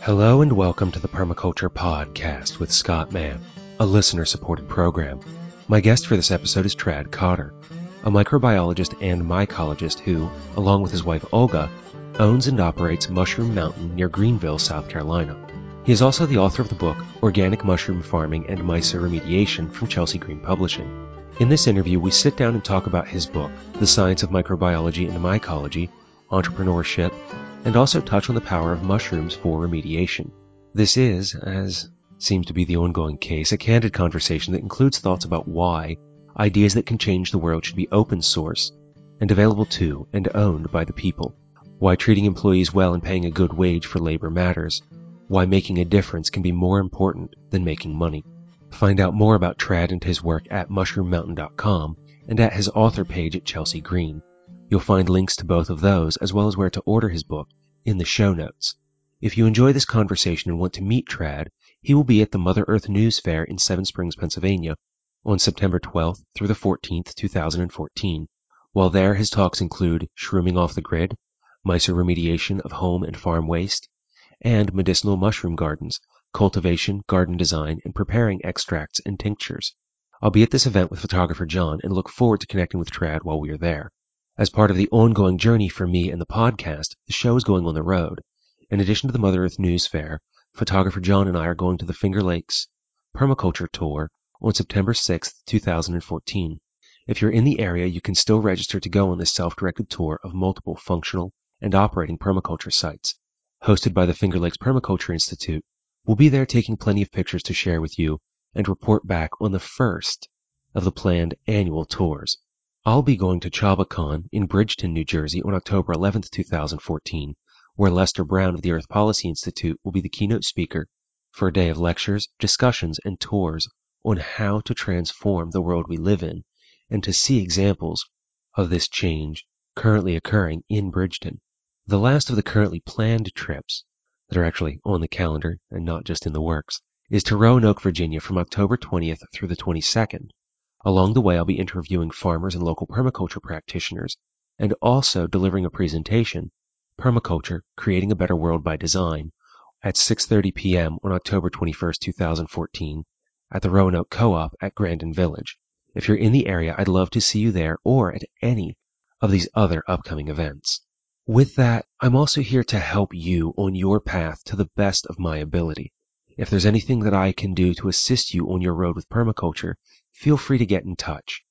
Hello and welcome to the Permaculture Podcast with Scott Mann, a listener-supported program. My guest for this episode is Tradd Cotter, a microbiologist and mycologist who, along with his wife Olga, owns and operates Mushroom Mountain near Greenville, South Carolina. He is also the author of the book Organic Mushroom Farming and MISA Remediation from Chelsea Green Publishing. In this interview, we sit down and talk about his book, The Science of Microbiology and Mycology, entrepreneurship, and also touch on the power of mushrooms for remediation. This is, as seems to be the ongoing case, a candid conversation that includes thoughts about why ideas that can change the world should be open source and available to and owned by the people, why treating employees well and paying a good wage for labor matters, why making a difference can be more important than making money. Find out more about Tradd and his work at mushroommountain.com and at his author page at Chelsea Green. You'll find links to both of those, as well as where to order his book, in the show notes. If you enjoy this conversation and want to meet Tradd, he will be at the Mother Earth News Fair in Seven Springs, Pennsylvania, on September 12th through the 14th, 2014. While there, his talks include shrooming off the grid, MISA remediation of home and farm waste, and medicinal mushroom gardens, cultivation, garden design, and preparing extracts and tinctures. I'll be at this event with photographer John and look forward to connecting with Tradd while we are there. As part of the ongoing journey for me and the podcast, the show is going on the road. In addition to the Mother Earth News Fair, photographer John and I are going to the Finger Lakes Permaculture Tour on September 6th, 2014. If you're in the area, you can still register to go on this self-directed tour of multiple functional and operating permaculture sites. Hosted by the Finger Lakes Permaculture Institute, we'll be there taking plenty of pictures to share with you and report back on the first of the planned annual tours. I'll be going to ChabaCon in Bridgeton, New Jersey on October 11th, 2014, where Lester Brown of the Earth Policy Institute will be the keynote speaker for a day of lectures, discussions, and tours on how to transform the world we live in and to see examples of this change currently occurring in Bridgeton. The last of the currently planned trips that are actually on the calendar and not just in the works is to Roanoke, Virginia from October 20th through the 22nd. Along the way, I'll be interviewing farmers and local permaculture practitioners and also delivering a presentation, Permaculture, Creating a Better World by Design, at 6:30 p.m. on October 21st, 2014 at the Roanoke Co-op at Grandin Village. If you're in the area, I'd love to see you there or at any of these other upcoming events. With that, I'm also here to help you on your path to the best of my ability. If there's anything that I can do to assist you on your road with permaculture, feel free to get in touch,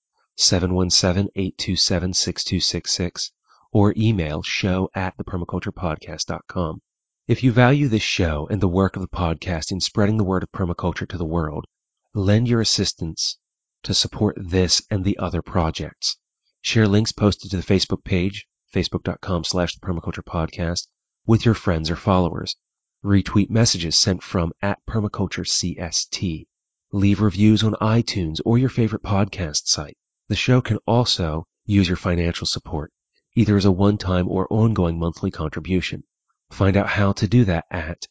717-827-6266, or email show@thepermaculturepodcast.com. If you value this show and the work of the podcast in spreading the word of permaculture to the world, lend your assistance to support this and the other projects. Share links posted to the Facebook page, facebook.com/thepermaculturepodcast, with your friends or followers. Retweet messages sent from @permaculturecst. Leave reviews on iTunes or your favorite podcast site. The show can also use your financial support, either as a one-time or ongoing monthly contribution. Find out how to do that at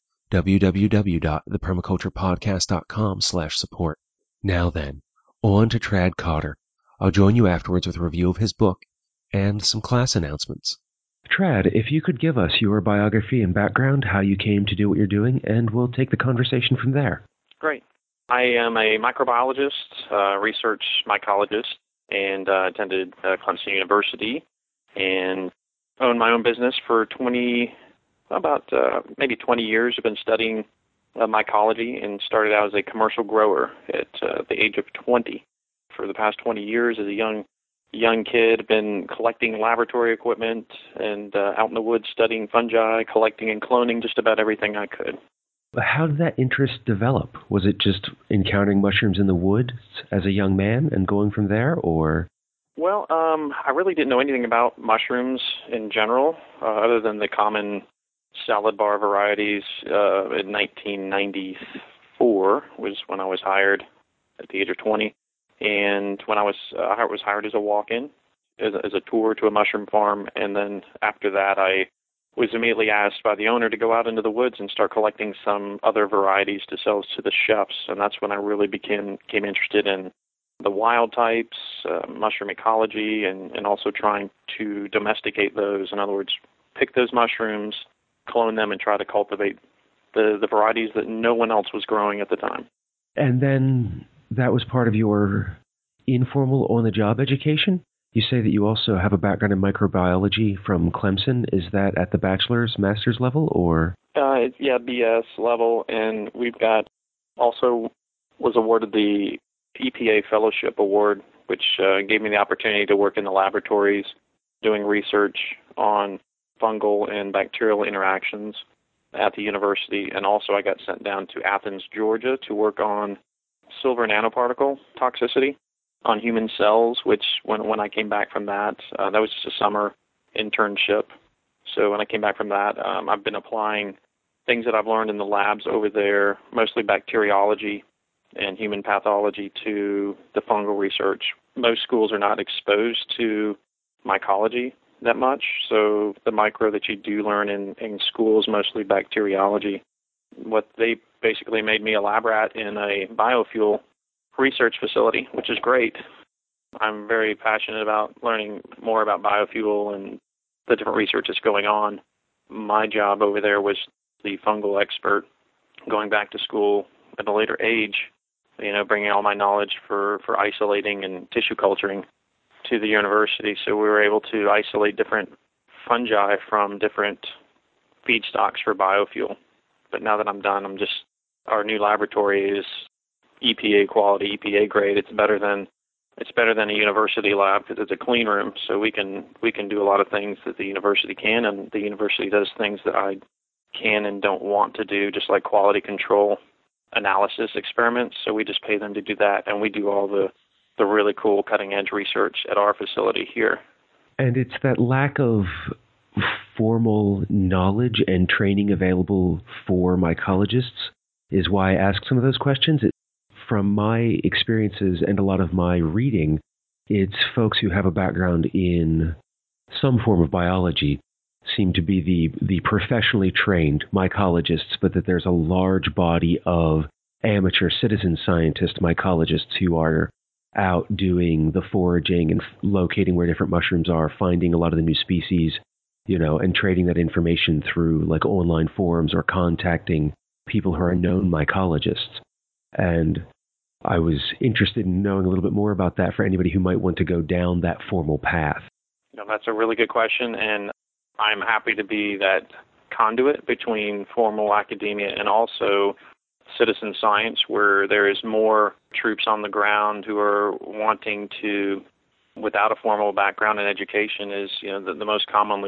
www.thepermaculturepodcast.com/support. Now then, on to Tradd Cotter. I'll join you afterwards with a review of his book and some class announcements. Tradd, if you could give us your biography and background, how you came to do what you're doing, and we'll take the conversation from there. Great. I am a microbiologist, research mycologist, and attended Clemson University and owned my own business for maybe 20 years. I've been studying mycology and started out as a commercial grower at the age of 20. For the past 20 years as a young kid, been collecting laboratory equipment and out in the woods studying fungi, collecting and cloning just about everything I could. How did that interest develop? Was it just encountering mushrooms in the woods as a young man and going from there, or? Well, I really didn't know anything about mushrooms in general, other than the common salad bar varieties. In 1994 was when I was hired at the age of 20. And when I was hired as a walk-in, as a tour to a mushroom farm, and then after that I was immediately asked by the owner to go out into the woods and start collecting some other varieties to sell to the chefs, and that's when I really became interested in the wild types, mushroom ecology, and also trying to domesticate those. In other words, pick those mushrooms, clone them, and try to cultivate the varieties that no one else was growing at the time. And then that was part of your informal on-the-job education? You say that you also have a background in microbiology from Clemson. Is that at the bachelor's, master's level, or? Yeah, BS level, and we've got also was awarded the EPA Fellowship Award, which gave me the opportunity to work in the laboratories doing research on fungal and bacterial interactions at the university. And also I got sent down to Athens, Georgia to work on silver nanoparticle toxicity on human cells, which when I came back from that, that was just a summer internship. So when I came back from that, I've been applying things that I've learned in the labs over there, mostly bacteriology and human pathology, to the fungal research. Most schools are not exposed to mycology that much, so the micro that you do learn in school is mostly bacteriology. What they basically made me a lab rat in a biofuel research facility, which is great. I'm very passionate about learning more about biofuel and the different research that's going on. My job over there was the fungal expert, going back to school at a later age, bringing all my knowledge for isolating and tissue culturing to the university. So we were able to isolate different fungi from different feedstocks for biofuel. But now that I'm done, our new laboratory is EPA quality, EPA grade. It's better than a university lab because it's a clean room. So we can do a lot of things that the university can, and the university does things that I can and don't want to do, just like quality control analysis experiments. So we just pay them to do that, and we do all the really cool cutting-edge research at our facility here. And it's that lack of formal knowledge and training available for mycologists is why I ask some of those questions. From my experiences and a lot of my reading, it's folks who have a background in some form of biology seem to be the professionally trained mycologists, but that there's a large body of amateur citizen scientist mycologists who are out doing the foraging and locating where different mushrooms are, finding a lot of the new species, and trading that information through like online forums or contacting people who are known mycologists. And I was interested in knowing a little bit more about that for anybody who might want to go down that formal path. That's a really good question, and I'm happy to be that conduit between formal academia and also citizen science, where there is more troops on the ground who are wanting to, without a formal background in education, is the most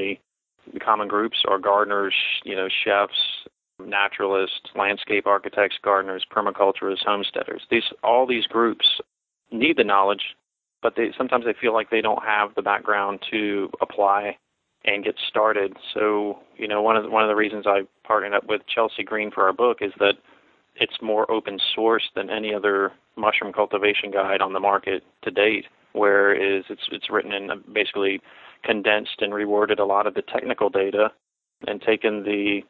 common groups are gardeners, chefs, naturalists, landscape architects, gardeners, permaculturists, homesteaders. All these groups need the knowledge, but sometimes they feel like they don't have the background to apply and get started. So, one of the reasons I partnered up with Chelsea Green for our book is that it's more open source than any other mushroom cultivation guide on the market to date, whereas it's written in basically condensed and reworded a lot of the technical data and taken the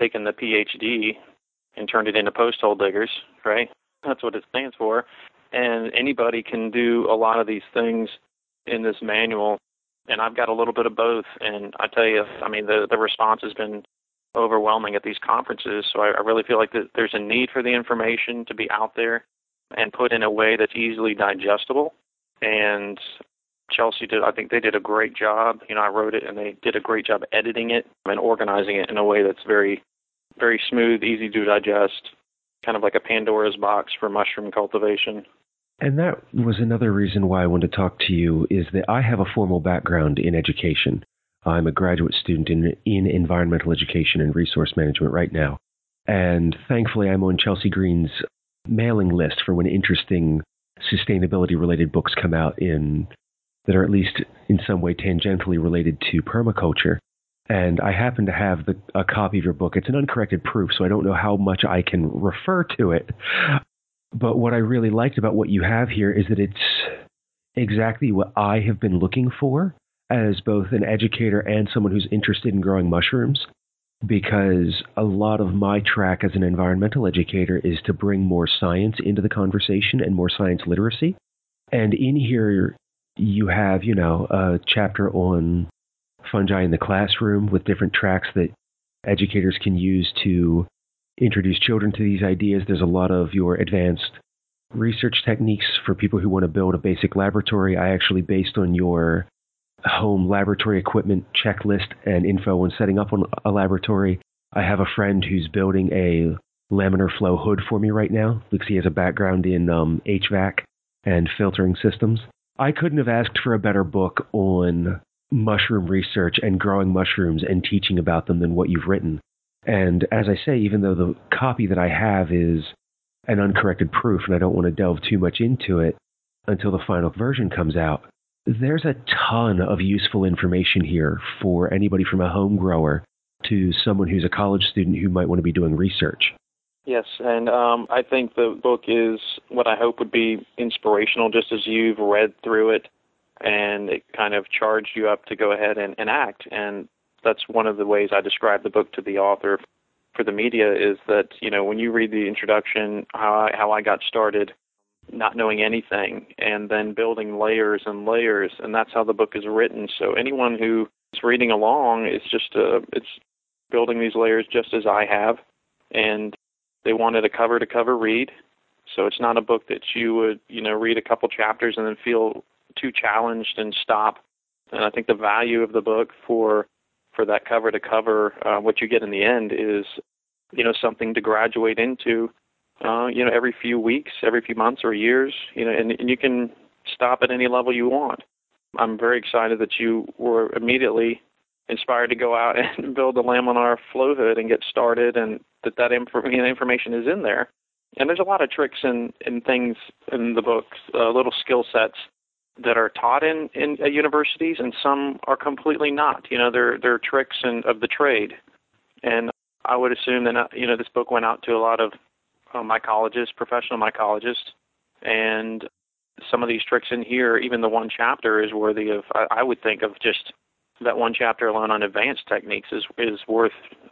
PhD and turned it into post-hole diggers, right? That's what it stands for. And anybody can do a lot of these things in this manual, and I've got a little bit of both. And I tell you, the response has been overwhelming at these conferences, so I really feel like there's a need for the information to be out there and put in a way that's easily digestible. And Chelsea I think they did a great job. I wrote it, and they did a great job editing it and organizing it in a way that's very, very smooth, easy to digest, kind of like a Pandora's box for mushroom cultivation. And that was another reason why I wanted to talk to you, is that I have a formal background in education. I'm a graduate student in environmental education and resource management right now. And thankfully, I'm on Chelsea Green's mailing list for when interesting sustainability-related books come out that are at least in some way tangentially related to permaculture. And I happen to have a copy of your book. It's an uncorrected proof, so I don't know how much I can refer to it. But what I really liked about what you have here is that it's exactly what I have been looking for as both an educator and someone who's interested in growing mushrooms, because a lot of my track as an environmental educator is to bring more science into the conversation and more science literacy. And in here, you have, a chapter on fungi in the classroom with different tracks that educators can use to introduce children to these ideas. There's a lot of your advanced research techniques for people who want to build a basic laboratory. I actually, based on your home laboratory equipment checklist and info on setting up on a laboratory, I have a friend who's building a laminar flow hood for me right now because he has a background in HVAC and filtering systems. I couldn't have asked for a better book on mushroom research and growing mushrooms and teaching about them than what you've written. And as I say, even though the copy that I have is an uncorrected proof and I don't want to delve too much into it until the final version comes out, there's a ton of useful information here for anybody from a home grower to someone who's a college student who might want to be doing research. Yes, and I think the book is what I hope would be inspirational, just as you've read through it, and it kind of charged you up to go ahead and act. And that's one of the ways I describe the book to the author for the media, is that, you know, when you read the introduction, how I got started not knowing anything and then building layers and layers, and that's how the book is written. So anyone who is reading along is just it's building these layers just as I have, and they wanted a cover-to-cover read. So it's not a book that you would, you know, read a couple chapters and then feel too challenged and stop. And I think the value of the book for that cover-to-cover, what you get in the end is, you know, something to graduate into, you know, every few weeks, every few months or years, you know, and you can stop at any level you want. I'm very excited that you were immediately inspired to go out and build the laminar flow hood and get started, and that information is in there. And there's a lot of tricks and things in the books, little skill sets that are taught in universities, and some are completely not. You know, they're tricks of the trade. And I would assume that, you know, this book went out to a lot of mycologists, professional mycologists, and some of these tricks in here, even the one chapter, is worthy of, I would think of just that one chapter alone on advanced techniques is worth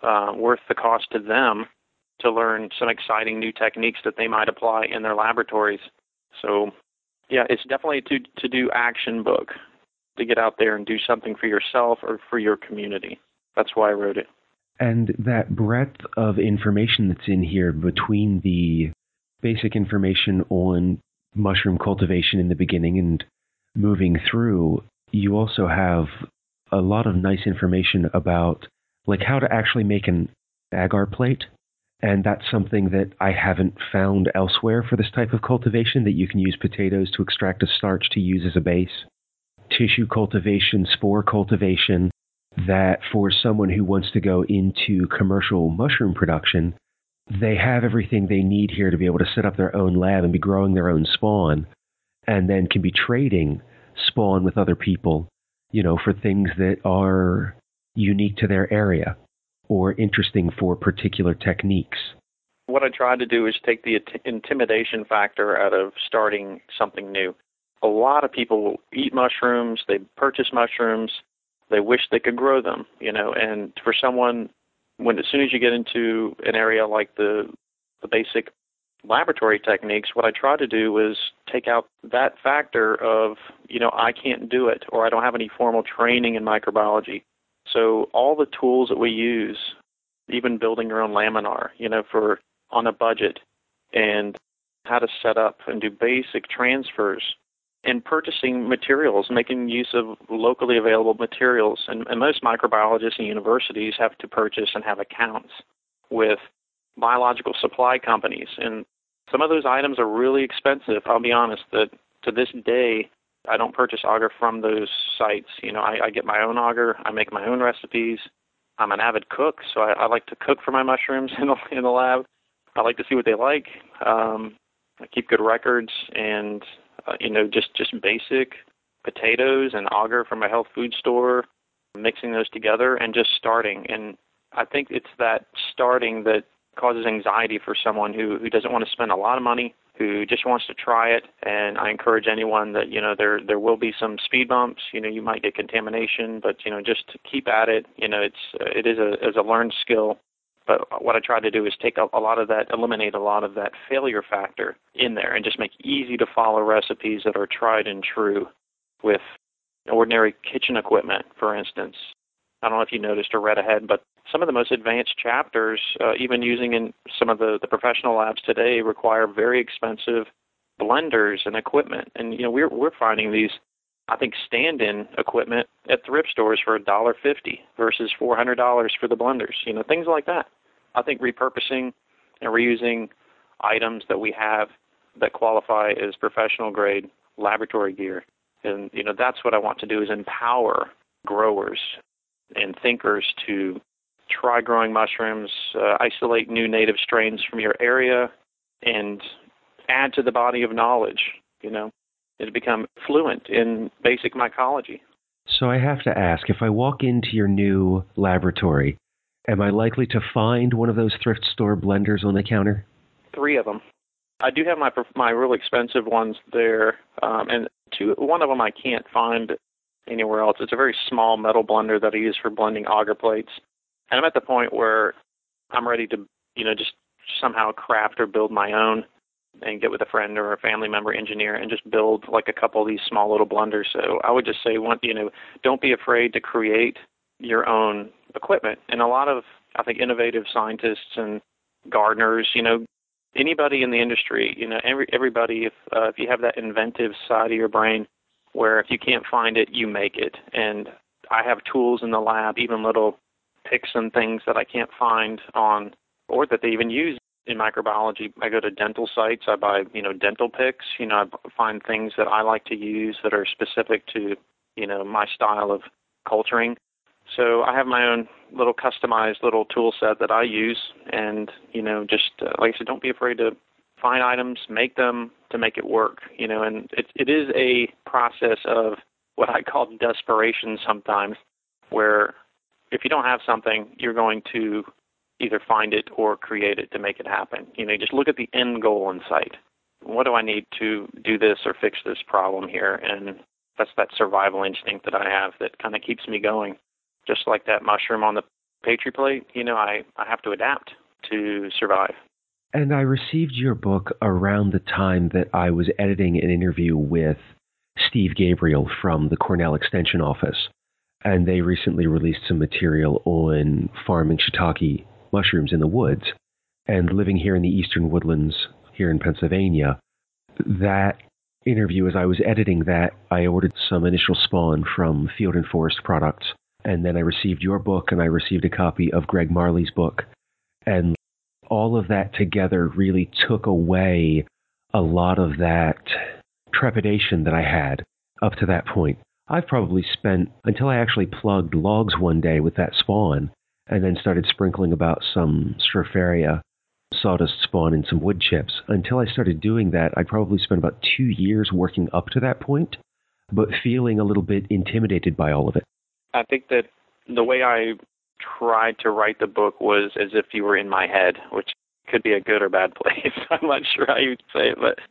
the cost to them to learn some exciting new techniques that they might apply in their laboratories. So, yeah, it's definitely to do action book, to get out there and do something for yourself or for your community. That's why I wrote it. And that breadth of information that's in here, between the basic information on mushroom cultivation in the beginning and moving through, you also have a lot of nice information about like how to actually make an agar plate. And that's something that I haven't found elsewhere for this type of cultivation, that you can use potatoes to extract a starch to use as a base. Tissue cultivation, spore cultivation, that for someone who wants to go into commercial mushroom production, they have everything they need here to be able to set up their own lab and be growing their own spawn, and then can be trading spawn with other people, you know, for things that are unique to their area or interesting for particular techniques. What I tried to do is take the intimidation factor out of starting something new. A lot of people eat mushrooms, they purchase mushrooms, they wish they could grow them, you know, and for someone, as soon as you get into an area like the basic laboratory techniques, what I try to do is take out that factor of, you know, I can't do it, or I don't have any formal training in microbiology. So all the tools that we use, even building your own laminar, you know, on a budget, and how to set up and do basic transfers, and purchasing materials, making use of locally available materials. And most microbiologists and universities have to purchase and have accounts with biological supply companies. And some of those items are really expensive. I'll be honest that to this day, I don't purchase agar from those sites. You know, I get my own agar. I make my own recipes. I'm an avid cook, so I like to cook for my mushrooms in the lab. I like to see what they like. I keep good records, and you know, just basic potatoes and agar from a health food store, mixing those together and just starting. And I think it's that starting that causes anxiety for someone who doesn't want to spend a lot of money, who just wants to try it. And I encourage anyone that, you know, there will be some speed bumps. You know, you might get contamination, but, you know, just to keep at it. You know, it is a learned skill. But what I try to do is take eliminate a lot of that failure factor in there, and just make easy to follow recipes that are tried and true with ordinary kitchen equipment, for instance. I don't know if you noticed or read ahead, but some of the most advanced chapters, even using in some of the professional labs today, require very expensive blenders and equipment. And we're finding these, I think, stand-in equipment at thrift stores for $1.50 versus $400 for the blenders. Things like that. I think repurposing and reusing items that we have that qualify as professional grade laboratory gear, and that's what I want to do, is empower growers and thinkers to try growing mushrooms, isolate new native strains from your area, and add to the body of knowledge, to become fluent in basic mycology. So I have to ask, if I walk into your new laboratory, am I likely to find one of those thrift store blenders on the counter? 3 of them. I do have my real expensive ones there, and one of them I can't find anywhere else. It's a very small metal blender that I use for blending auger plates. And I'm at the point where I'm ready to, just somehow craft or build my own and get with a friend or a family member engineer and just build like a couple of these small little blenders. So I would just say, don't be afraid to create your own equipment. And a lot of, I think, innovative scientists and gardeners, anybody in the industry, everybody, if you have that inventive side of your brain where if you can't find it, you make it. And I have tools in the lab, even little picks and things that I can't find on, or that they even use in microbiology. I go to dental sites, I buy, dental picks, I find things that I like to use that are specific to, my style of culturing. So I have my own little customized little tool set that I use, and, just like I said, don't be afraid to find items, make them to make it work, and it is a process of what I call desperation sometimes, where if you don't have something, you're going to either find it or create it to make it happen. Just look at the end goal in sight. What do I need to do this or fix this problem here? And that's that survival instinct that I have that kind of keeps me going. Just like that mushroom on the Petri plate, I have to adapt to survive. And I received your book around the time that I was editing an interview with Steve Gabriel from the Cornell Extension Office. And they recently released some material on farming shiitake mushrooms in the woods. And living here in the eastern woodlands here in Pennsylvania, that interview, as I was editing that, I ordered some initial spawn from Field and Forest Products. And then I received your book, and I received a copy of Greg Marley's book. And all of that together really took away a lot of that trepidation that I had up to that point. I've probably spent, until I actually plugged logs one day with that spawn, and then started sprinkling about some Stropharia sawdust spawn and some wood chips. Until I started doing that, I'd probably spent about 2 years working up to that point, but feeling a little bit intimidated by all of it. I think that the way I tried to write the book was as if you were in my head, which could be a good or bad place. I'm not sure how you'd say it, but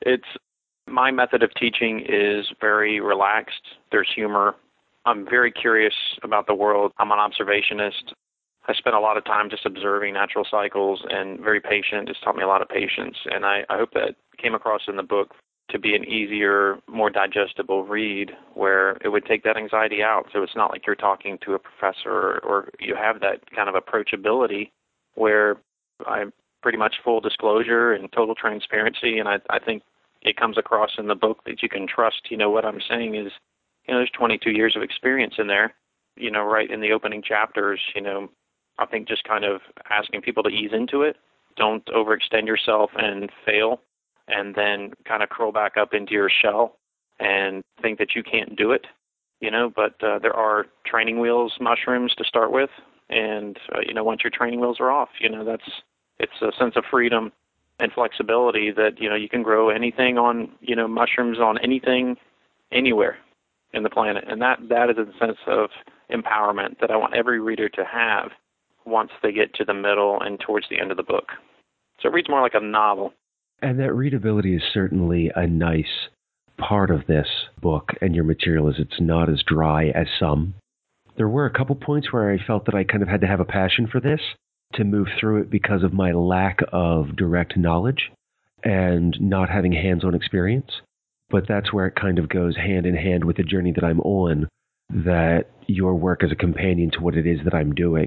my method of teaching is very relaxed. There's humor. I'm very curious about the world. I'm an observationist. I spent a lot of time just observing natural cycles and very patient. It's taught me a lot of patience. And I hope that came across in the book to be an easier, more digestible read where it would take that anxiety out. So it's not like you're talking to a professor or you have that kind of approachability where I'm pretty much full disclosure and total transparency. And I think it comes across in the book that you can trust, what I'm saying is, there's 22 years of experience in there, right in the opening chapters, I think just kind of asking people to ease into it. Don't overextend yourself and fail, and then kind of curl back up into your shell and think that you can't do it, but there are training wheels mushrooms to start with. And, once your training wheels are off, it's a sense of freedom and flexibility that, you can grow anything on, mushrooms on anything, anywhere in the planet. And that is a sense of empowerment that I want every reader to have once they get to the middle and towards the end of the book. So it reads more like a novel. And that readability is certainly a nice part of this book and your material, is it's not as dry as some. There were a couple points where I felt that I kind of had to have a passion for this to move through it because of my lack of direct knowledge and not having hands-on experience. But that's where it kind of goes hand in hand with the journey that I'm on, that your work is a companion to what it is that I'm doing.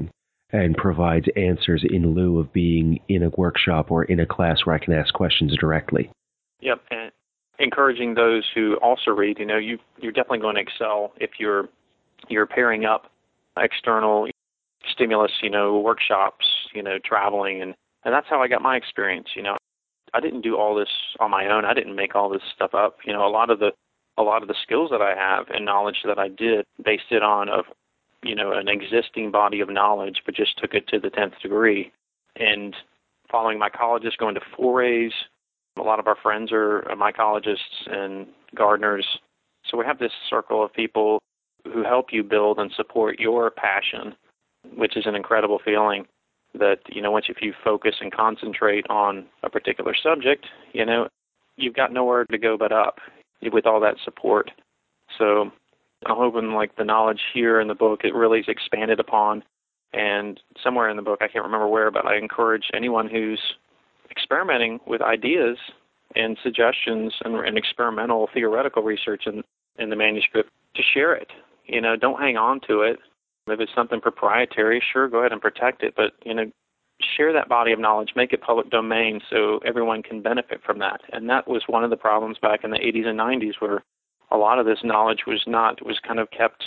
and provides answers in lieu of being in a workshop or in a class where I can ask questions directly. Yep, and encouraging those who also read. You're definitely going to excel if you're pairing up external stimulus, workshops, traveling, and that's how I got my experience. I didn't do all this on my own. I didn't make all this stuff up. A lot of the skills that I have and knowledge that I did based it on an existing body of knowledge, but just took it to the 10th degree. And following mycologists, going to forays. A lot of our friends are mycologists and gardeners. So we have this circle of people who help you build and support your passion, which is an incredible feeling that, if you focus and concentrate on a particular subject, you've got nowhere to go but up with all that support. So I'm hoping the knowledge here in the book, it really is expanded upon. And somewhere in the book, I can't remember where, but I encourage anyone who's experimenting with ideas and suggestions and experimental theoretical research in the manuscript to share it. Don't hang on to it. If it's something proprietary, sure, go ahead and protect it, but, share that body of knowledge, make it public domain so everyone can benefit from that. And that was one of the problems back in the 80s and 90s, where a lot of this knowledge was kind of kept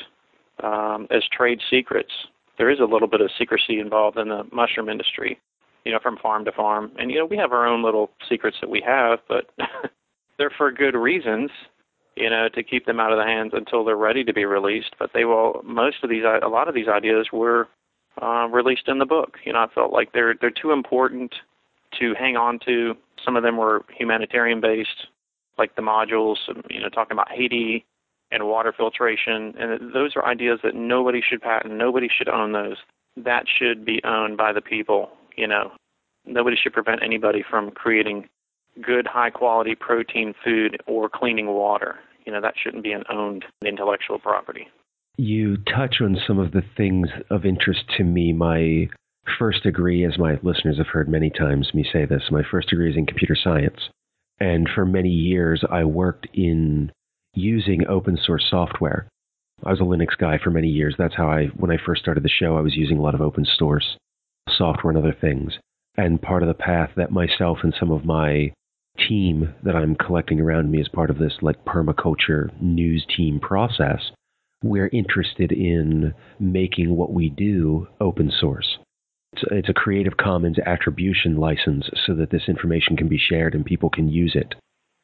as trade secrets. There is a little bit of secrecy involved in the mushroom industry, from farm to farm. And, we have our own little secrets that we have, but they're for good reasons, to keep them out of the hands until they're ready to be released. But a lot of these ideas were released in the book. I felt like they're too important to hang on to. Some of them were humanitarian based, like the modules, talking about Haiti and water filtration. And those are ideas that nobody should patent. Nobody should own those. That should be owned by the people. Nobody should prevent anybody from creating good, high-quality protein food or cleaning water. That shouldn't be an owned intellectual property. You touch on some of the things of interest to me. My first degree, as my listeners have heard many times me say this, my first degree is in computer science. And for many years, I worked in using open source software. I was a Linux guy for many years. That's how when I first started the show, I was using a lot of open source software and other things. And part of the path that myself and some of my team that I'm collecting around me as part of this permaculture news team process, we're interested in making what we do open source. It's a Creative Commons attribution license so that this information can be shared and people can use it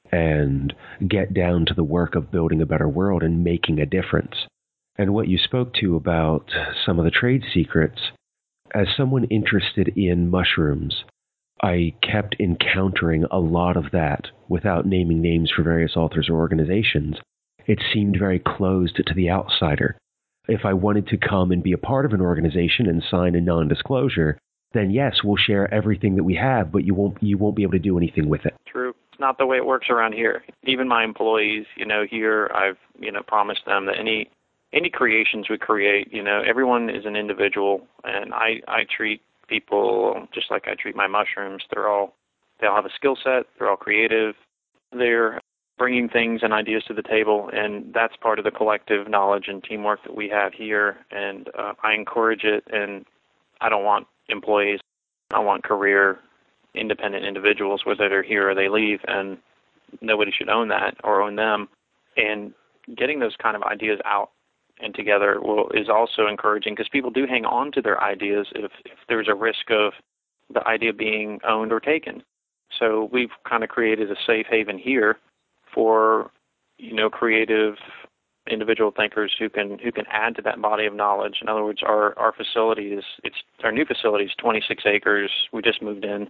and get down to the work of building a better world and making a difference. And what you spoke to about some of the trade secrets, as someone interested in mushrooms, I kept encountering a lot of that without naming names for various authors or organizations. It seemed very closed to the outsider. If I wanted to come and be a part of an organization and sign a non-disclosure, then yes, we'll share everything that we have, but you won't be able to do anything with it. True. It's not the way it works around here. Even my employees, here I've, promised them that any creations we create, everyone is an individual, and I treat people just like I treat my mushrooms. They all have a skill set. They're all creative. They're bringing things and ideas to the table, and that's part of the collective knowledge and teamwork that we have here, and I encourage it, and I don't want employees. I want career independent individuals, whether they're here or they leave, and nobody should own that or own them. And getting those kind of ideas out and together is also encouraging, because people do hang on to their ideas if there's a risk of the idea being owned or taken. So we've kind of created a safe haven here for creative individual thinkers who can add to that body of knowledge. In other words, our facility our new facility is 26 acres. We just moved in,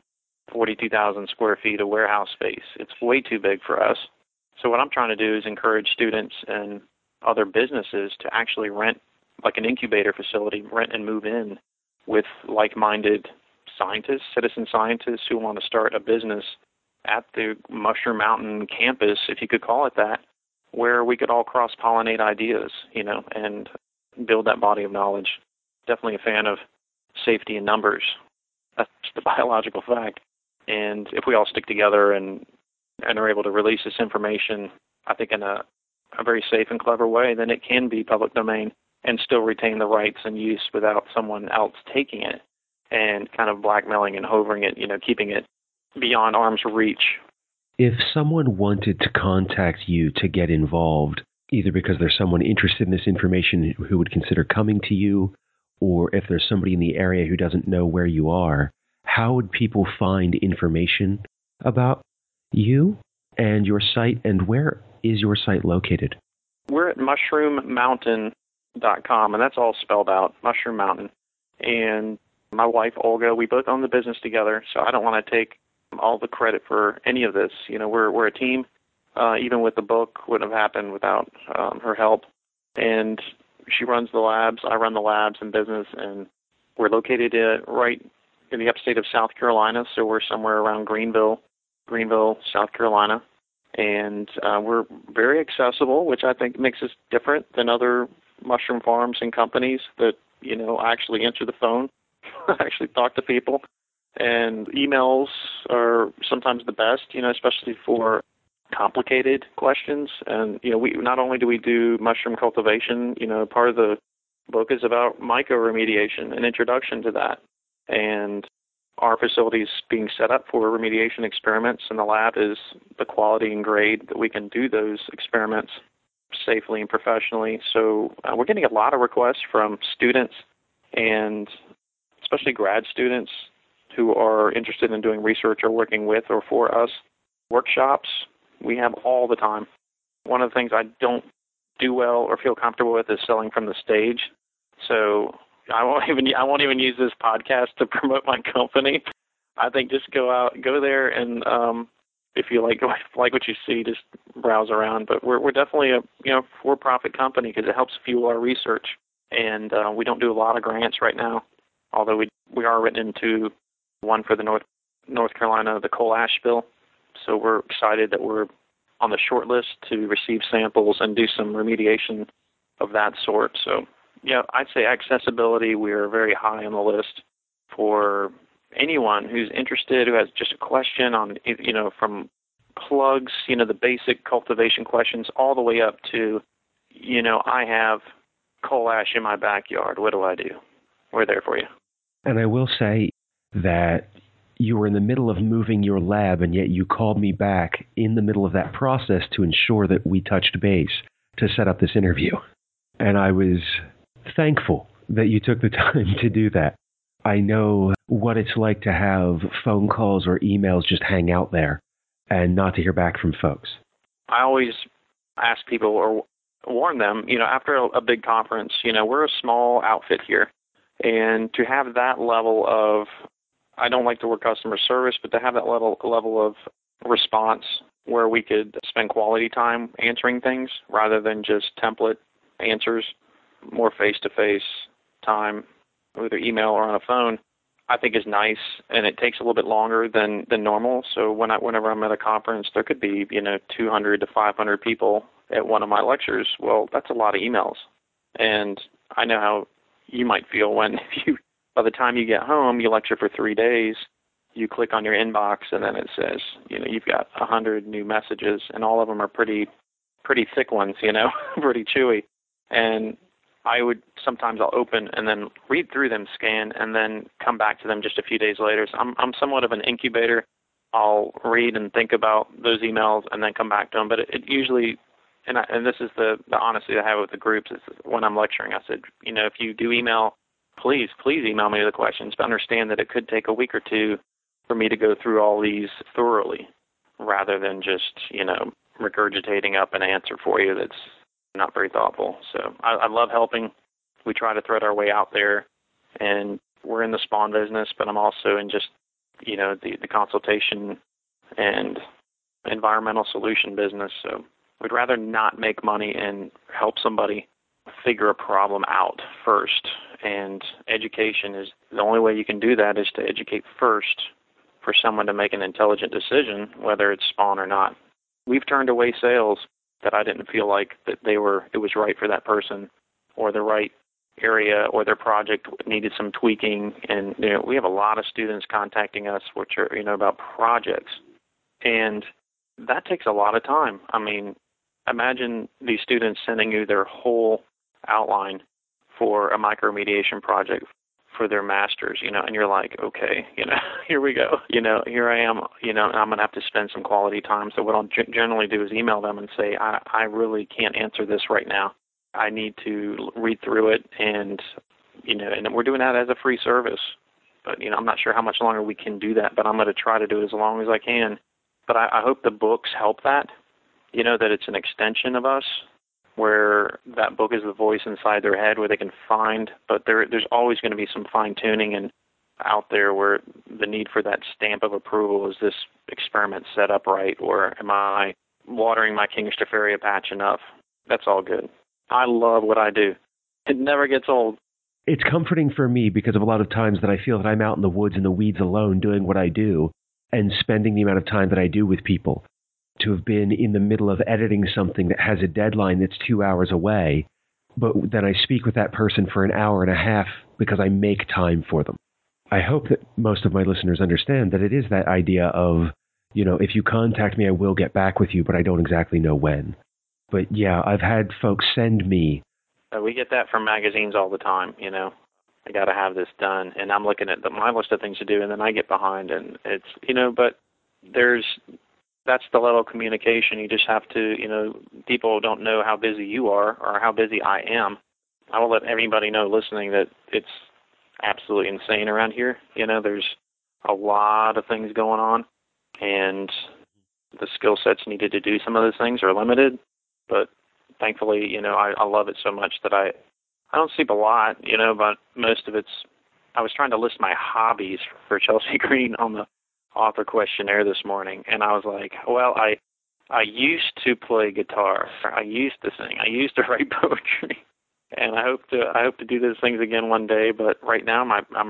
42,000 square feet of warehouse space. It's way too big for us. So what I'm trying to do is encourage students and other businesses to actually rent, like an incubator facility, rent and move in with like-minded scientists, citizen scientists who want to start a business at the Mushroom Mountain campus, if you could call it that, where we could all cross-pollinate ideas, and build that body of knowledge. Definitely a fan of safety in numbers. That's the biological fact. And if we all stick together and are able to release this information, I think in a very safe and clever way, then it can be public domain. and still retain the rights and use without someone else taking it and kind of blackmailing and hovering it, keeping it beyond arm's reach. If someone wanted to contact you to get involved, either because there's someone interested in this information who would consider coming to you, or if there's somebody in the area who doesn't know where you are, how would people find information about you and your site, and where is your site located? We're at mushroommountain.com, and that's all spelled out, Mushroom Mountain. And my wife, Olga, we both own the business together, so I don't want to take all the credit for any of this. We're a team. Even with the book, wouldn't have happened without her help. And she runs the labs. I run the labs and business, and we're located right in the upstate of South Carolina, so we're somewhere around Greenville, South Carolina. And we're very accessible, which I think makes us different than other mushroom farms and companies that, I actually answer the phone. I actually talk to people. And emails are sometimes the best, especially for complicated questions. And, we not only do we do mushroom cultivation, part of the book is about mycoremediation, an introduction to that. And our facility is being set up for remediation experiments, and the lab is the quality and grade that we can do those experiments safely and professionally. So we're getting a lot of requests from students, and especially grad students who are interested in doing research or working with or for us. Workshops we have all the time. One of the things I don't do well or feel comfortable with is selling from the stage. So I won't even use this podcast to promote my company. I think just go there, and if you like what you see, just browse around. But we're definitely a for-profit company because it helps fuel our research, and we don't do a lot of grants right now. Although we are written into one for the North Carolina, the coal ash bill. So we're excited that we're on the short list to receive samples and do some remediation of that sort. So, I'd say accessibility, we're very high on the list for anyone who's interested, who has just a question on, from plugs, the basic cultivation questions, all the way up to, I have coal ash in my backyard. What do I do? We're there for you. And I will say that you were in the middle of moving your lab, and yet you called me back in the middle of that process to ensure that we touched base to set up this interview. And I was thankful that you took the time to do that. I know what it's like to have phone calls or emails just hang out there and not to hear back from folks. I always ask people or warn them, after a big conference, we're a small outfit here. And to have that level of, I don't like the word customer service, but to have that level of response where we could spend quality time answering things rather than just template answers, more face-to-face time, either email or on a phone, I think is nice, and it takes a little bit longer than normal. So whenever I'm at a conference, there could be 200 to 500 people at one of my lectures. Well, that's a lot of emails, and I know how you might feel when by the time you get home, you lecture for 3 days, you click on your inbox, and then it says, you've got 100 new messages, and all of them are pretty thick ones, pretty chewy. And sometimes I'll open and then read through them, scan, and then come back to them just a few days later. So I'm somewhat of an incubator. I'll read and think about those emails and then come back to them. But it usually, and this is the honesty I have with the groups, is when I'm lecturing, I said, if you do email, please email me the questions, but understand that it could take a week or two for me to go through all these thoroughly rather than just, regurgitating up an answer for you that's not very thoughtful. So I love helping. We try to thread our way out there, and we're in the spawn business, but I'm also in just, the consultation and environmental solution business. So we'd rather not make money and help somebody figure a problem out first. And education is the only way you can do that, is to educate first for someone to make an intelligent decision, whether it's spawn or not. We've turned away sales that I didn't feel like that it was right for that person, or the right area, or their project needed some tweaking. And we have a lot of students contacting us, which are about projects, and that takes a lot of time. I mean, imagine these students sending you their whole outline for a micromediation project for their masters, and you're like, okay, here we go, here I am, and I'm going to have to spend some quality time. So what I'll generally do is email them and say, I really can't answer this right now. I need to read through it, and we're doing that as a free service. But, I'm not sure how much longer we can do that, but I'm going to try to do it as long as I can. But I hope the books help that, that it's an extension of us, where that book is the voice inside their head where they can find, but there's always going to be some fine-tuning and out there where the need for that stamp of approval, is this experiment set up right, or am I watering my King Staphyria patch enough? That's all good. I love what I do. It never gets old. It's comforting for me because of a lot of times that I feel that I'm out in the woods in the weeds alone doing what I do and spending the amount of time that I do with people. To have been in the middle of editing something that has a deadline that's 2 hours away, but then I speak with that person for an hour and a half because I make time for them. I hope that most of my listeners understand that it is that idea of, if you contact me, I will get back with you, but I don't exactly know when. But yeah, I've had folks send me. We get that from magazines all the time, I got to have this done. And I'm looking at my list of things to do, and then I get behind, and it's, but that's the level of communication. You just have to, people don't know how busy you are or how busy I am. I will let everybody know listening that it's absolutely insane around here. There's a lot of things going on, and the skill sets needed to do some of those things are limited. But thankfully, I love it so much that I don't sleep a lot, but most of I was trying to list my hobbies for Chelsea Green on the author questionnaire this morning, and I was like, well, I used to play guitar, I used to sing, I used to write poetry, and I hope to do those things again one day. But right now,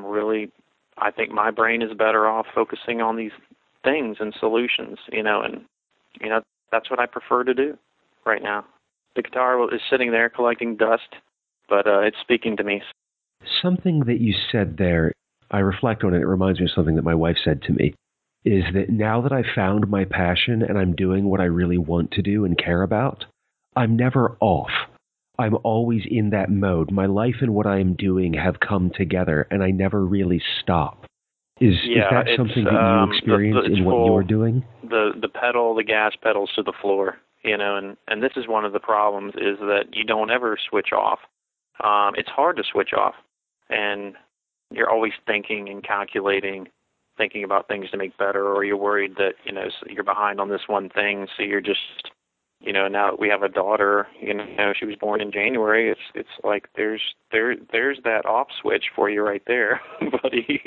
I think my brain is better off focusing on these things and solutions, and that's what I prefer to do right now. The guitar is sitting there collecting dust, but it's speaking to me. Something that you said there, I reflect on it. It reminds me of something that my wife said to me, is that now that I've found my passion and I'm doing what I really want to do and care about, I'm never off. I'm always in that mode. My life and what I am doing have come together, and I never really stop. Is that something that you experience in what you're doing? The gas pedals to the floor, and this is one of the problems, is that you don't ever switch off. It's hard to switch off, and you're always thinking and calculating, thinking about things to make better, or you're worried that, you're behind on this one thing, so you're just, now that we have a daughter, she was born in January, it's like there's that off switch for you right there, buddy.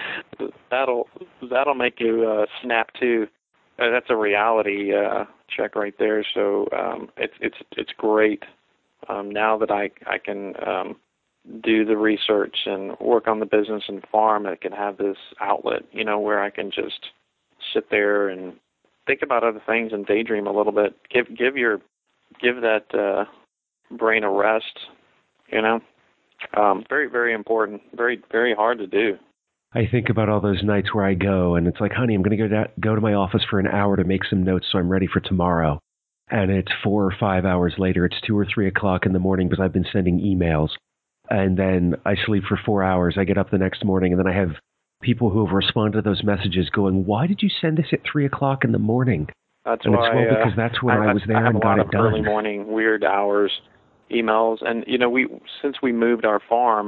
That'll make you snap to. That's a reality check right there. So it's great now that I can do the research and work on the business and farm. I can have this outlet, where I can just sit there and think about other things and daydream a little bit. Give that brain a rest. Very, very important. Very, very hard to do. I think about all those nights where I go and it's like, honey, I'm going to go to my office for an hour to make some notes so I'm ready for tomorrow. And it's 4 or 5 hours later. It's 2 or 3 o'clock in the morning because I've been sending emails. And then I sleep for 4 hours. I get up the next morning, and then I have people who have responded to those messages going, why did you send this at 3 o'clock in the morning? That's and why, it's because that's when I was there and got it done. Early morning, weird hours, emails. And, since we moved our farm,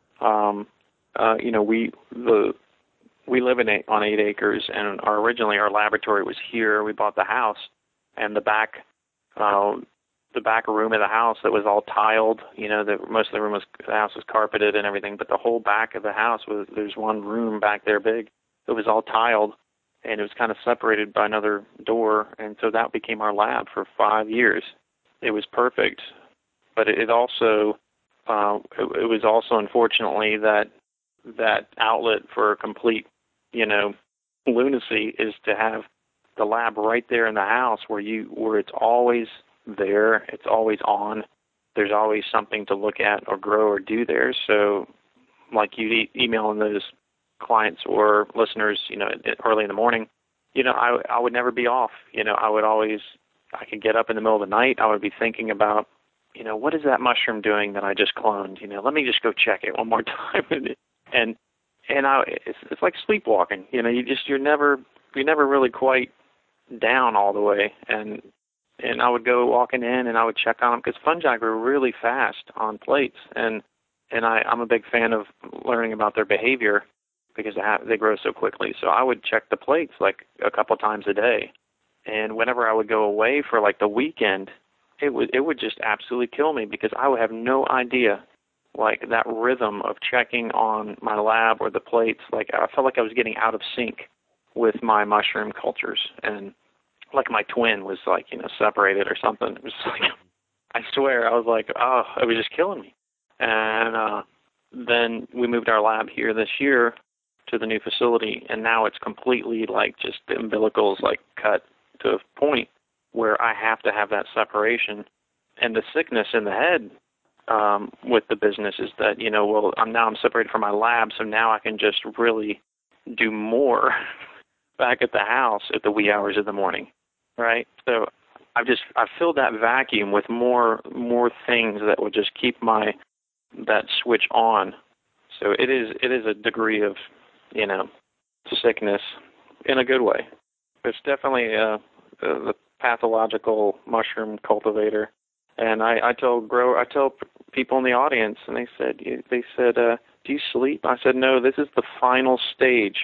we live on 8 acres, and originally our laboratory was here. We bought the house, and the back room of the house that was all tiled. Most of the house was carpeted and everything, but the whole back of the house there's one room back there big. It was all tiled, and it was kind of separated by another door, and so that became our lab for 5 years. It was perfect, but it also it was also unfortunately that outlet for complete lunacy is to have the lab right there in the house where it's always there, it's always on. There's always something to look at or grow or do there. So, like you emailing those clients or listeners, early in the morning, I would never be off. I could get up in the middle of the night. I would be thinking about what is that mushroom doing that I just cloned? Let me just go check it one more time. and it's like sleepwalking. You're never really quite down all the way. And I would go walking in and I would check on them because fungi grow really fast on plates. And I'm a big fan of learning about their behavior because they grow so quickly. So I would check the plates like a couple times a day. And whenever I would go away for like the weekend, it would just absolutely kill me because I would have no idea, like that rhythm of checking on my lab or the plates. Like I felt like I was getting out of sync with my mushroom cultures, and like my twin was like separated or something. It was like, I swear, I was like, oh, it was just killing me. And then we moved our lab here this year to the new facility, and now it's completely like just the umbilical's like cut to a point where I have to have that separation. And the sickness in the head with the business is that, I'm separated from my lab, so now I can just really do more back at the house at the wee hours of the morning, right? So I filled that vacuum with more things that would just keep that switch on. So it is a degree of, sickness in a good way. It's definitely the pathological mushroom cultivator. And I tell people in the audience, and they said, do you sleep? I said, no, this is the final stage,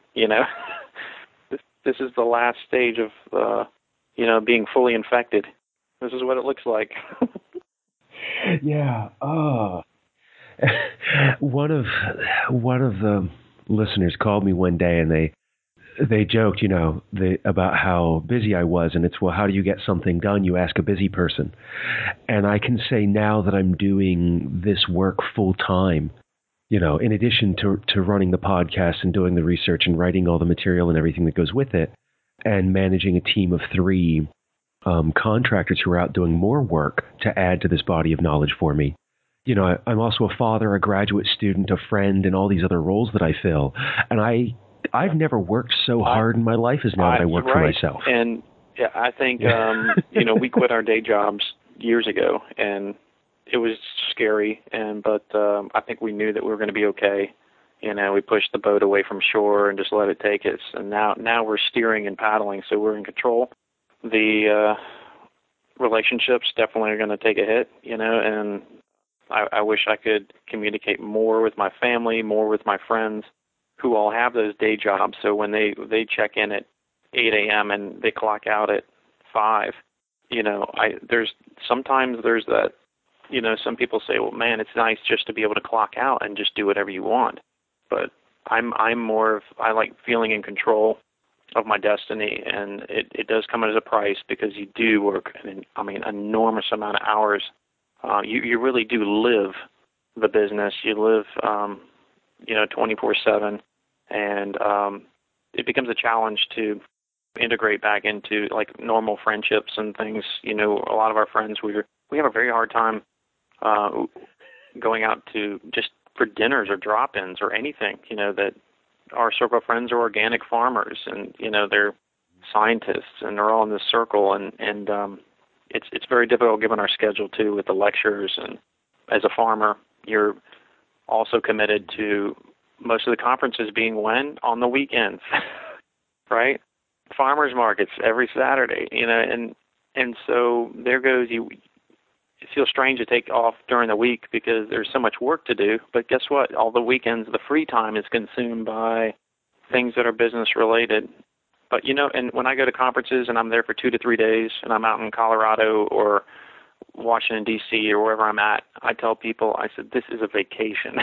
This is the last stage of, being fully infected. This is what it looks like. Yeah. Oh. One of the listeners called me one day, and they joked, about how busy I was, and it's, well, how do you get something done? You ask a busy person. And I can say now that I'm doing this work full time, in addition to running the podcast and doing the research and writing all the material and everything that goes with it, and managing a team of 3 contractors who are out doing more work to add to this body of knowledge for me. I'm also a father, a graduate student, a friend, and all these other roles that I fill. And I've never worked so hard in my life as now that I work for myself. And yeah, I think, we quit our day jobs years ago, and it was scary. But I think we knew that we were going to be okay. We pushed the boat away from shore and just let it take us. And now we're steering and paddling, so we're in control. The relationships definitely are going to take a hit, and I wish I could communicate more with my family, more with my friends who all have those day jobs. So when they check in at 8 a.m. and they clock out at 5, there's that, some people say, well, man, it's nice just to be able to clock out and just do whatever you want. But I'm more of, I like feeling in control of my destiny, and it does come at a price because you do work an enormous amount of hours. You really do live the business. You live, 24/7, and it becomes a challenge to integrate back into like normal friendships and things. A lot of our friends, we have a very hard time going out to just for dinners or drop-ins or anything. That our circle of friends are organic farmers, and they're scientists, and they're all in this circle, and it's very difficult given our schedule too with the lectures. And as a farmer, you're also committed to most of the conferences being when? On the weekends, right? Farmers markets every Saturday, and so there goes you. It feels strange to take off during the week because there's so much work to do. But guess what? All the weekends, the free time is consumed by things that are business related. But, and when I go to conferences and I'm there for 2 to 3 days and I'm out in Colorado or Washington, D.C. or wherever I'm at, I tell people, I said, this is a vacation.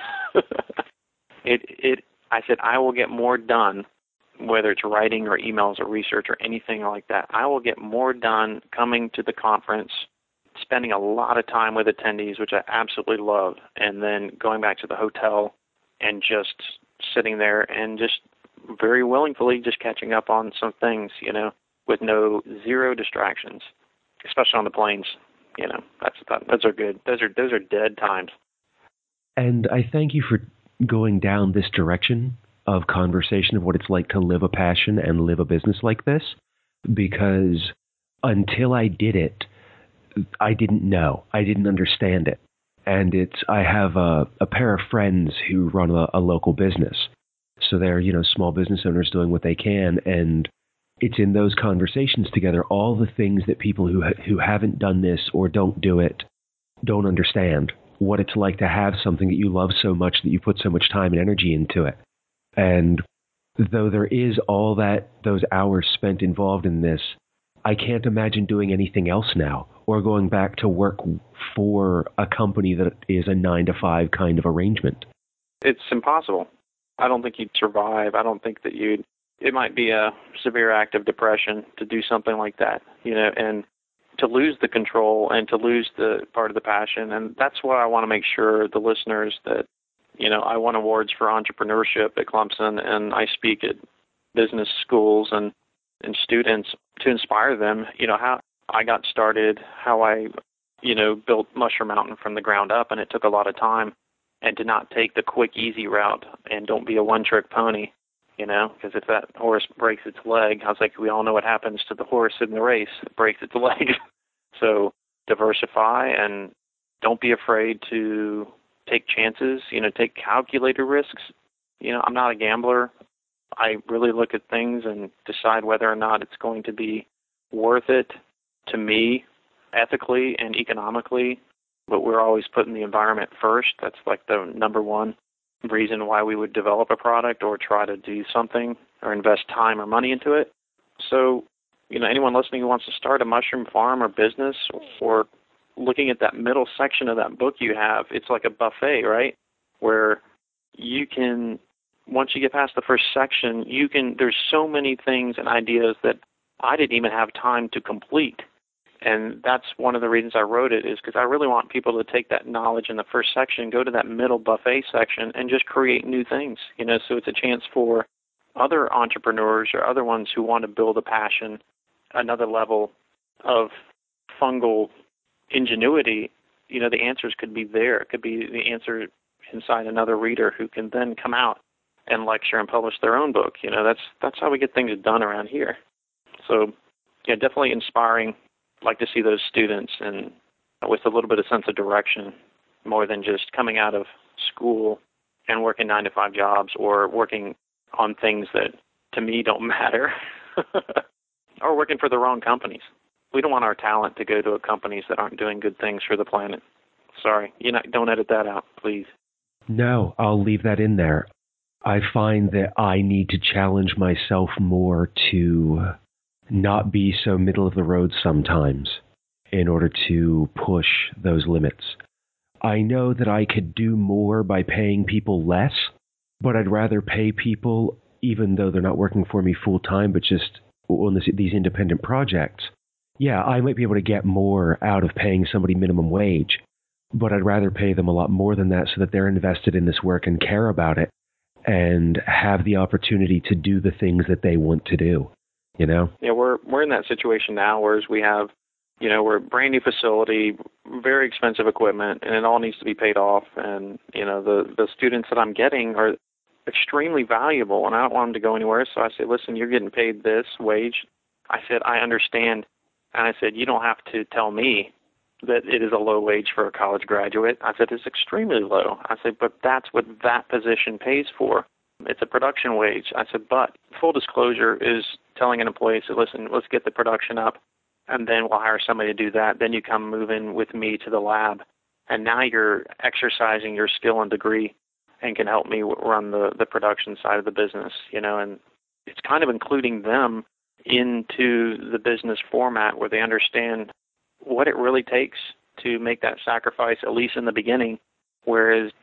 I said, I will get more done, whether it's writing or emails or research or anything like that. I will get more done coming to the conference, spending a lot of time with attendees, which I absolutely love, and then going back to the hotel and just sitting there and just very willingly just catching up on some things, with zero distractions, especially on the planes. Those are good. Those are dead times. And I thank you for going down this direction of conversation of what it's like to live a passion and live a business like this, because until I did it, I didn't know. I didn't understand it. And I have a pair of friends who run a local business. So they're, small business owners doing what they can. And it's in those conversations together, all the things that people who haven't done this or don't do it don't understand. What it's like to have something that you love so much that you put so much time and energy into it. And though there is all those hours spent involved in this, I can't imagine doing anything else now or going back to work for a company that is a 9-to-5 kind of arrangement. It's impossible. I don't think you'd survive. I don't think that it might be a severe act of depression to do something like that, and to lose the control and to lose the part of the passion. And that's why I want to make sure the listeners that, I won awards for entrepreneurship at Clemson, and I speak at business schools and students to inspire them, how I got started, how I, built Mushroom Mountain from the ground up, and it took a lot of time, and to not take the quick, easy route and don't be a one-trick pony, because if that horse breaks its leg, I was like, we all know what happens to the horse in the race. It breaks its leg. So diversify and don't be afraid to take chances, take calculated risks. I'm not a gambler. I really look at things and decide whether or not it's going to be worth it to me ethically and economically, but we're always putting the environment first. That's like the number one reason why we would develop a product or try to do something or invest time or money into it. So, anyone listening who wants to start a mushroom farm or business, or looking at that middle section of that book you have, it's like a buffet, right? Where you can, once you get past the first section, there's so many things and ideas that I didn't even have time to complete. And that's one of the reasons I wrote it, is because I really want people to take that knowledge in the first section, go to that middle buffet section, and just create new things. So it's a chance for other entrepreneurs or other ones who want to build a passion, another level of fungal ingenuity. The answers could be there. It could be the answer inside another reader who can then come out and lecture and publish their own book. That's how we get things done around here. So, yeah, definitely inspiring. I'd like to see those students and with a little bit of sense of direction, more than just coming out of school and working 9-to-5 jobs or working on things that to me don't matter or working for the wrong companies. We don't want our talent to go to companies that aren't doing good things for the planet. Sorry, don't edit that out, please. No, I'll leave that in there. I find that I need to challenge myself more to not be so middle of the road sometimes in order to push those limits. I know that I could do more by paying people less, but I'd rather pay people, even though they're not working for me full time, but just on these independent projects. Yeah, I might be able to get more out of paying somebody minimum wage, but I'd rather pay them a lot more than that so that they're invested in this work and care about it and have the opportunity to do the things that they want to do. Yeah, we're in that situation now, whereas we have, we're a brand new facility, very expensive equipment, and it all needs to be paid off. And, the students that I'm getting are extremely valuable, and I don't want them to go anywhere. So I said, listen, you're getting paid this wage. I said, I understand. And I said, you don't have to tell me that it is a low wage for a college graduate. I said, it's extremely low. I said, but that's what that position pays for. It's a production wage. I said, but full disclosure is telling an employee, so listen, let's get the production up, and then we'll hire somebody to do that. Then you come move in with me to the lab, and now you're exercising your skill and degree and can help me run the production side of the business, and it's kind of including them into the business format where they understand what it really takes to make that sacrifice, at least in the beginning, whereas,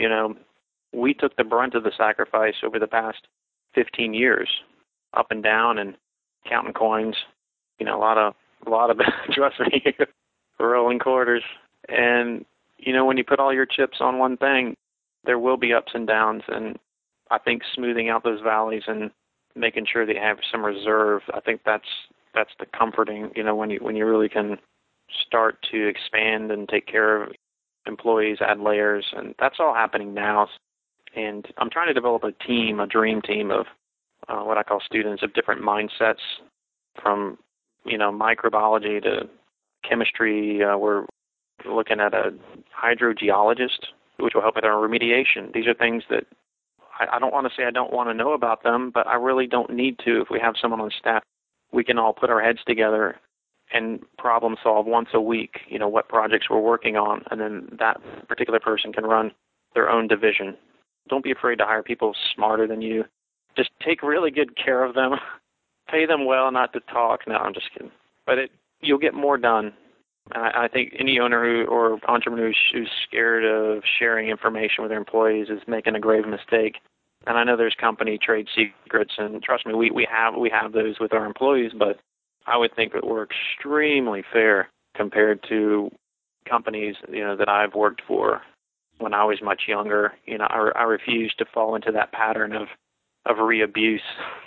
we took the brunt of the sacrifice over the past 15 years, up and down and counting coins, a lot of, trust me, rolling quarters. And, when you put all your chips on one thing, there will be ups and downs. And I think smoothing out those valleys and making sure that you have some reserve, I think that's the comforting, when you really can start to expand and take care of employees, add layers. And that's all happening now. And I'm trying to develop a dream team of what I call students of different mindsets, from, microbiology to chemistry. We're looking at a hydrogeologist, which will help with our remediation. These are things that I don't want to say I don't want to know about them, but I really don't need to. If we have someone on staff, we can all put our heads together and problem solve once a week, what projects we're working on, and then that particular person can run their own division. Don't be afraid to hire people smarter than you. Just take really good care of them. Pay them well not to talk. No, I'm just kidding. But you'll get more done. I think any owner or entrepreneur who's scared of sharing information with their employees is making a grave mistake. And I know there's company trade secrets, and trust me, we have those with our employees, but I would think that we're extremely fair compared to companies, that I've worked for when I was much younger. I refuse to fall into that pattern of re-abuse.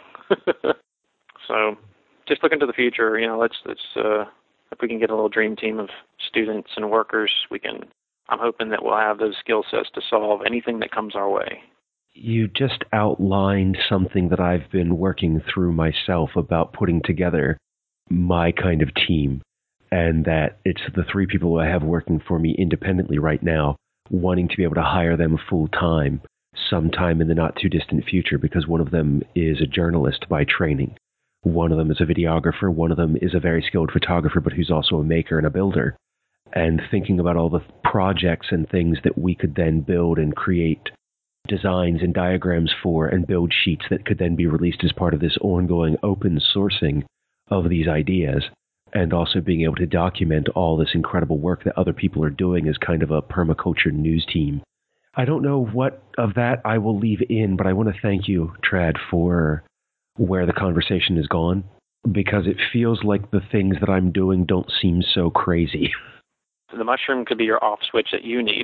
So just look into the future. Let's if we can get a little dream team of students and workers, I'm hoping that we'll have those skill sets to solve anything that comes our way. You just outlined something that I've been working through myself about putting together my kind of team, and that it's the 3 people I have working for me independently right now, wanting to be able to hire them full-time sometime in the not-too-distant future, because one of them is a journalist by training. One of them is a videographer. One of them is a very skilled photographer, but who's also a maker and a builder. And thinking about all the projects and things that we could then build and create designs and diagrams for, and build sheets that could then be released as part of this ongoing open sourcing of these ideas, and also being able to document all this incredible work that other people are doing as kind of a permaculture news team. I don't know what of that I will leave in, but I want to thank you, Trad, for where the conversation has gone, because it feels like the things that I'm doing don't seem so crazy. The mushroom could be your off switch that you need.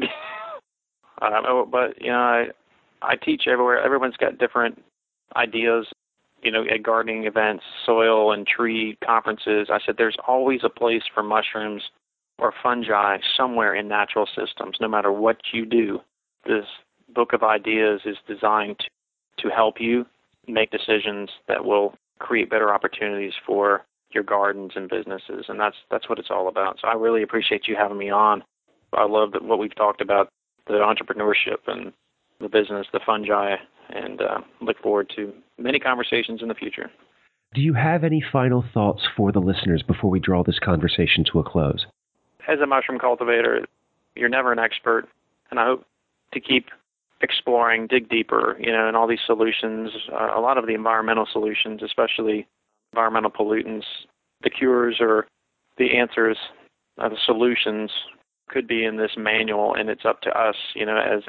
But I teach everywhere. Everyone's got different ideas, at gardening events, soil and tree conferences. I said there's always a place for mushrooms or fungi somewhere in natural systems, no matter what you do. This book of ideas is designed to help you make decisions that will create better opportunities for your gardens and businesses, and that's what it's all about. So I really appreciate you having me on. I love what we've talked about, the entrepreneurship and the business, the fungi, and look forward to many conversations in the future. Do you have any final thoughts for the listeners before we draw this conversation to a close? As a mushroom cultivator, you're never an expert, and I hope to keep exploring, dig deeper, in all these solutions, a lot of the environmental solutions, especially environmental pollutants. The cures or the answers, the solutions could be in this manual, and it's up to us, as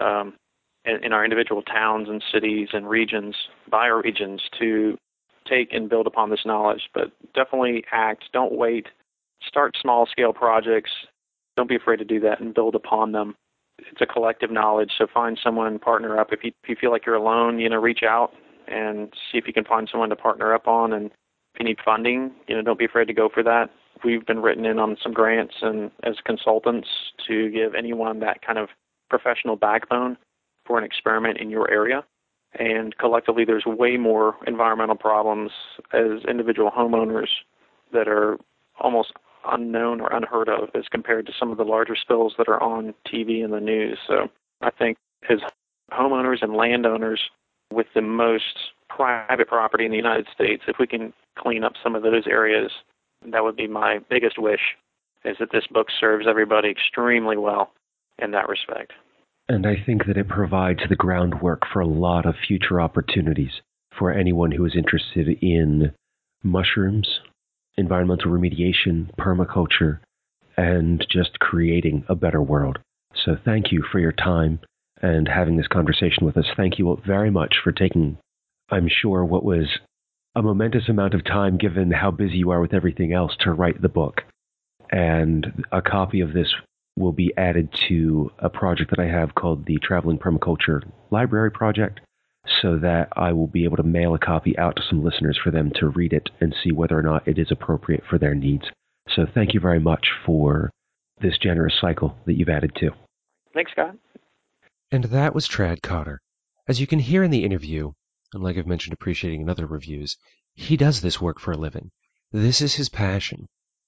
in our individual towns and cities and regions, bioregions, to take and build upon this knowledge. But definitely act. Don't wait. Start small-scale projects. Don't be afraid to do that and build upon them. It's a collective knowledge, so find someone, partner up. If you feel like you're alone, reach out and see if you can find someone to partner up on. And if you need funding, don't be afraid to go for that. We've been written in on some grants and as consultants to give anyone that kind of professional backbone for an experiment in your area. And collectively, there's way more environmental problems as individual homeowners that are almost unknown or unheard of as compared to some of the larger spills that are on TV and the news. So I think as homeowners and landowners with the most private property in the United States, if we can clean up some of those areas, that would be my biggest wish, is that this book serves everybody extremely well in that respect. And I think that it provides the groundwork for a lot of future opportunities for anyone who is interested in mushrooms, environmental remediation, permaculture, and just creating a better world. So thank you for your time and having this conversation with us. Thank you very much for taking, I'm sure, what was a momentous amount of time, given how busy you are with everything else, to write the book. And a copy of this will be added to a project that I have called the Traveling Permaculture Library Project, so that I will be able to mail a copy out to some listeners for them to read it and see whether or not it is appropriate for their needs. So thank you very much for this generous cycle that you've added to. Thanks, Scott. And that was Trad Cotter. As you can hear in the interview, and like I've mentioned appreciating in other reviews, he does this work for a living. This is his passion.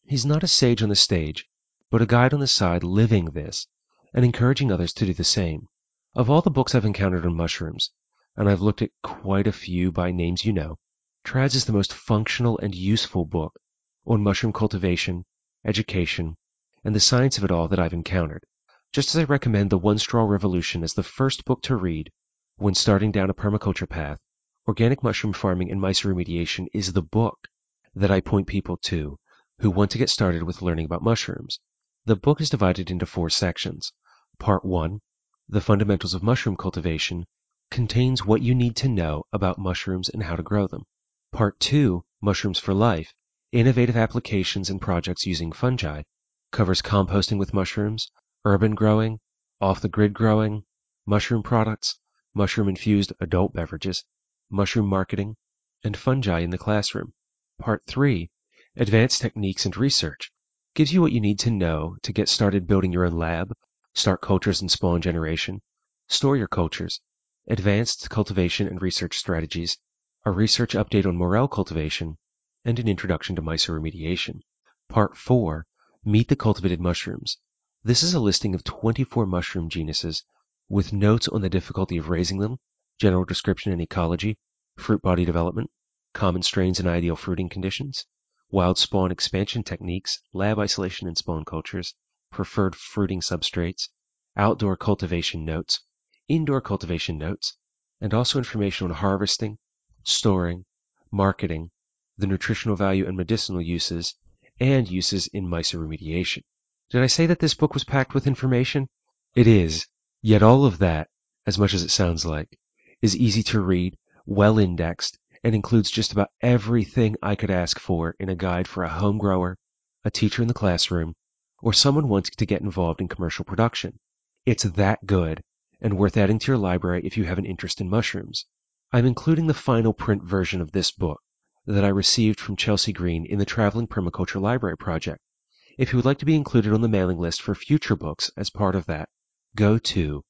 He's not a sage on the stage, but a guide on the side living this and encouraging others to do the same. Of all the books I've encountered on mushrooms, and I've looked at quite a few by names you know, Trad's is the most functional and useful book on mushroom cultivation, education, and the science of it all that I've encountered. Just as I recommend The One Straw Revolution as the first book to read when starting down a permaculture path, Organic Mushroom Farming and Mycoremediation is the book that I point people to who want to get started with learning about mushrooms. The book is divided into 4 sections. Part 1, The Fundamentals of Mushroom Cultivation, contains what you need to know about mushrooms and how to grow them. Part 2, Mushrooms for Life, Innovative Applications and Projects Using Fungi, covers composting with mushrooms, urban growing, off-the-grid growing, mushroom products, mushroom-infused adult beverages, mushroom marketing, and fungi in the classroom. Part 3, Advanced Techniques and Research, gives you what you need to know to get started building your own lab, start cultures and spawn generation, store your cultures, advanced cultivation and research strategies, a research update on morel cultivation, and an introduction to mycoremediation. Part 4, Meet the Cultivated Mushrooms. This is a listing of 24 mushroom genuses with notes on the difficulty of raising them, general description and ecology, fruit body development, common strains and ideal fruiting conditions, wild spawn expansion techniques, lab isolation and spawn cultures, preferred fruiting substrates, outdoor cultivation notes, indoor cultivation notes, and also information on harvesting, storing, marketing, the nutritional value and medicinal uses, and uses in mycoremediation. Did I say that this book was packed with information? It is, yet all of that, as much as it sounds like, is easy to read, well indexed, and includes just about everything I could ask for in a guide for a home grower, a teacher in the classroom, or someone wanting to get involved in commercial production. It's that good, and worth adding to your library if you have an interest in mushrooms. I'm including the final print version of this book that I received from Chelsea Green in the Traveling Permaculture Library Project. If you would like to be included on the mailing list for future books as part of that, go to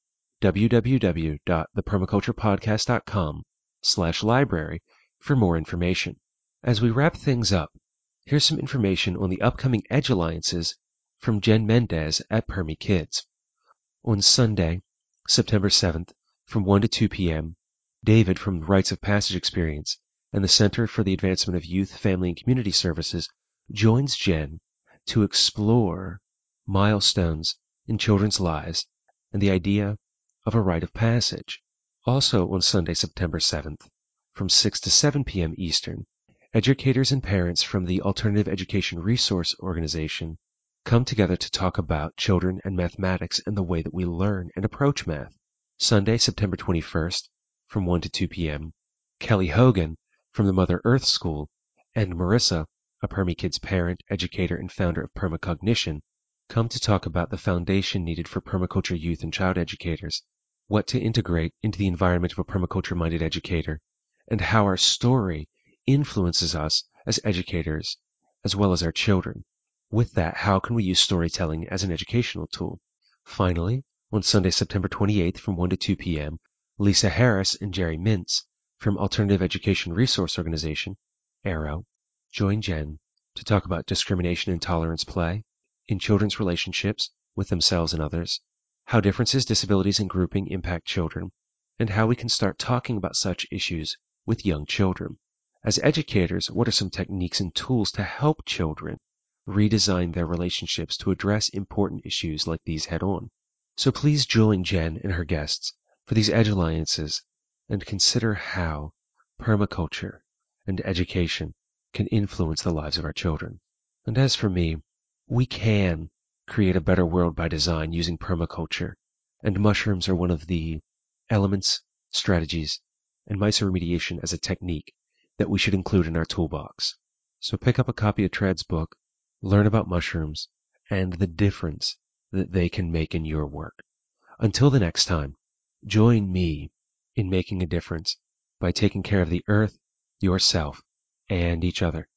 www.thepermaculturepodcast.com/library for more information. As we wrap things up, here's some information on the upcoming Edge Alliances from Jen Mendez at Permy Kids. On Sunday, September 7th, from 1 to 2 p.m., David from the Rites of Passage Experience and the Center for the Advancement of Youth, Family, and Community Services joins Jen to explore milestones in children's lives and the idea of a rite of passage. Also on Sunday, September 7th, from 6 to 7 p.m. Eastern, educators and parents from the Alternative Education Resource Organization come together to talk about children and mathematics and the way that we learn and approach math. Sunday, September 21st, from 1 to 2 p.m., Kelly Hogan from the Mother Earth School and Marissa, a Permy Kids parent, educator, and founder of Permacognition, come to talk about the foundation needed for permaculture youth and child educators, what to integrate into the environment of a permaculture-minded educator, and how our story influences us as educators as well as our children. With that, how can we use storytelling as an educational tool? Finally, on Sunday, September 28th from 1 to 2 p.m., Lisa Harris and Jerry Mintz from Alternative Education Resource Organization, ARROW, join Jen to talk about discrimination and tolerance play in children's relationships with themselves and others, how differences, disabilities, and grouping impact children, and how we can start talking about such issues with young children. As educators, what are some techniques and tools to help children redesign their relationships to address important issues like these head-on? So please join Jen and her guests for these Edge Alliances and consider how permaculture and education can influence the lives of our children. And as for me, we can create a better world by design using permaculture, and mushrooms are one of the elements, strategies, and mycoremediation as a technique that we should include in our toolbox. So pick up a copy of Trad's book, learn about mushrooms, and the difference that they can make in your work. Until the next time, join me in making a difference by taking care of the earth, yourself, and each other.